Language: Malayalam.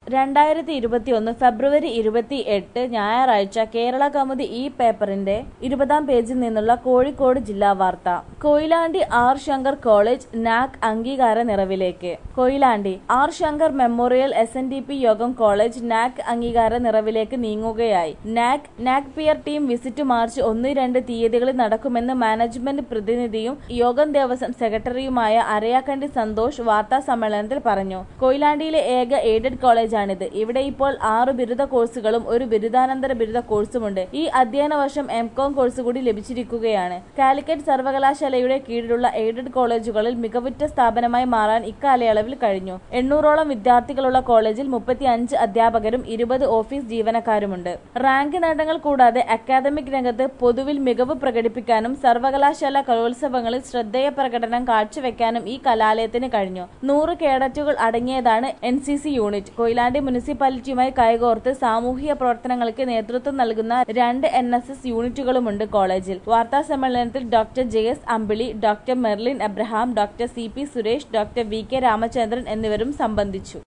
2021 ഫെബ്രുവരി 28 ഞായറാഴ്ച കേരള കൗമുദി ഈ പേപ്പറിന്റെ 20-ാം പേജിൽ നിന്നുള്ള കോഴിക്കോട് ജില്ലാ വാർത്ത. Koyilandy R Shankar college NAAC അംഗീകാര നിറവിലേക്ക്. Koyilandy R Shankar memorial SNDP Yogam college NAAC അംഗീകാര നിറവിലേക്ക് നീങ്ങുകയായി. NAAC peer team visit March 1-2 തീയതികളിൽ നടക്കുമെന്ന് മാനേജ്മെന്റ് പ്രതിനിധിയും യോഗം ദേവസ്വം സെക്രട്ടറിയുമായ അരയാക്കണ്ടി സന്തോഷ് വാർത്താ സമ്മേളനത്തിൽ പറഞ്ഞു. കൊയിലാണ്ടിയിലെ ഏക എയ്ഡഡ് കോളേജാണിത്. ഇവിടെ ഇപ്പോൾ 6 ബിരുദ കോഴ്സുകളും 1 ബിരുദാനന്തര ബിരുദ കോഴ്സുമുണ്ട്. ഈ അധ്യയന വർഷം M.Com കോഴ്സ് കൂടി ലഭിച്ചിരിക്കുകയാണ്. കാലിക്കറ്റ് സർവകലാശാലയുടെ കീഴിലുള്ള എയ്ഡഡ് കോളേജുകളിൽ മികവുറ്റ സ്ഥാപനമായി മാറാൻ ഇക്കാലയളവിൽ കഴിഞ്ഞു. 800ഓളം വിദ്യാർത്ഥികളുള്ള കോളേജിൽ 35 അധ്യാപകരും 20 ഓഫീസ് ജീവനക്കാരുമുണ്ട്. റാങ്ക് നേട്ടങ്ങൾ കൂടാതെ അക്കാദമിക് രംഗത്ത് പൊതുവിൽ മികവ് പ്രകടിപ്പിക്കാനും സർവകലാശാല കലോത്സവങ്ങളിൽ ശ്രദ്ധേയ പ്രകടനം കാഴ്ചവെക്കാനും ഈ കലാലയത്തിന് കഴിഞ്ഞു. 100 കേഡറ്റുകൾ അടങ്ങിയതാണ് NCC യൂണിറ്റ്. കൊയിലാണ്ടി മുനിസിപ്പാലിറ്റിയുമായി കൈകോർത്ത് സാമൂഹിക പ്രവർത്തനങ്ങൾക്ക് നേതൃത്വം നൽകുന്ന 2 NSS യൂണിറ്റുകളുമുണ്ട് കോളേജിൽ. വാർത്താ സമ്മേളനത്തിൽ doctor JS Ambili, doctor Merlin Abraham, doctor CP Suresh, doctor VK Ramachandran എന്നിവരും സംബന്ധിച്ചു.